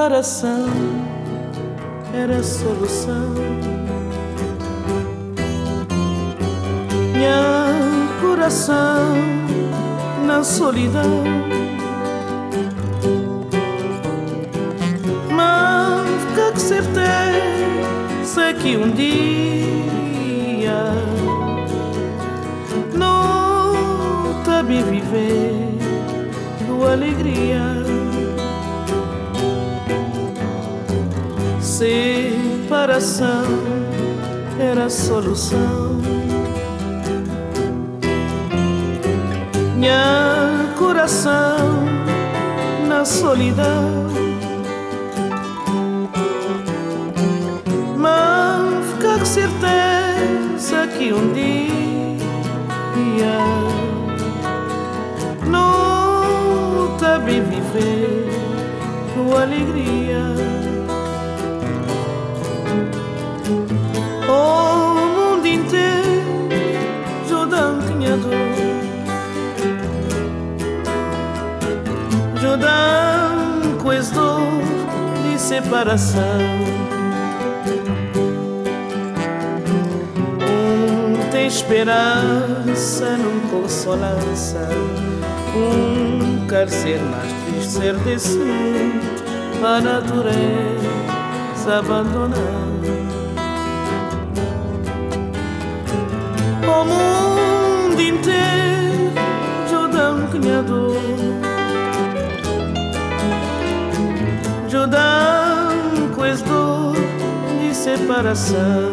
separação era a solução. Minha coração na solidão, mas que certeza que um dia não também viver com alegria. Separação era a solução. Minha coração na solidão, mas fica com certeza que um dia não também viver com alegria. O mundo inteiro Jordão tinha dor, Jordão com esse dor de separação. Tem esperança, não consolança. Quer ser mais triste, ser desse mundo, a natureza abandonar. O mundo inteiro Jordão tinha dor, Jordão com esse dor de separação.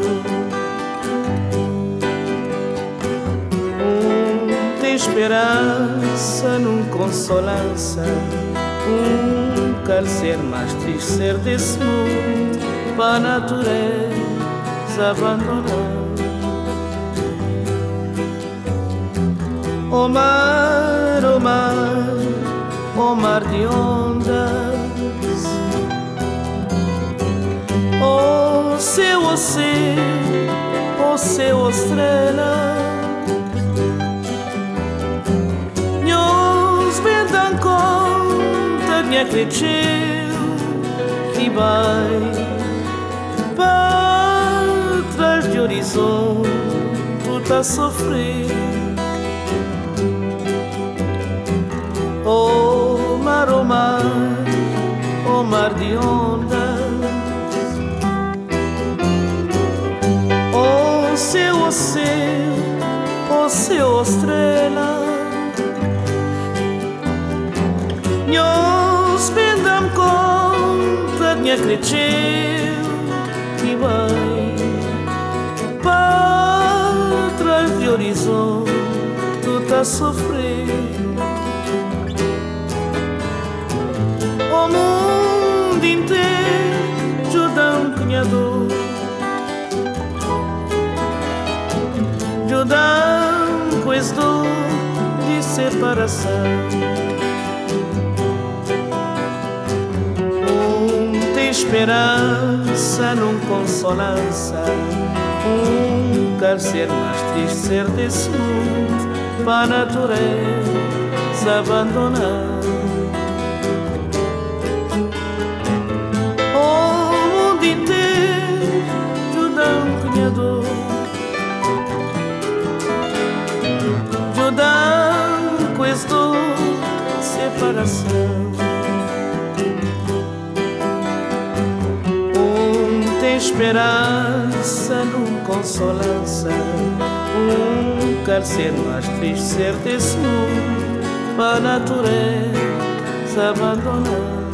Tem esperança, não consolança. Quer ser mais triste, ser desse mundo, para a natureza abandonar. O mar, o mar, o mar de ondas, o céu, o céu, estrela. Nós bem dão conta que acredito que vai para trás de horizonte, tu tá sofrendo. O mar, o mar, o mar de ondas, o céu, o céu, o céu, estrela. Nós bem damos conta de acredito que vai para trás de horizonte, tu tá sofrendo. O mundo inteiro Jordão tinha dor, Jordão com esse dor de separação. Tem esperança, não consolança. Quer ser mais triste, ser desse mundo, para a natureza abandonar. Jordão com esse dor de separação. Tem esperança, não consolança. Quer ser mais triste, ser desse mundo, para a natureza abandonar.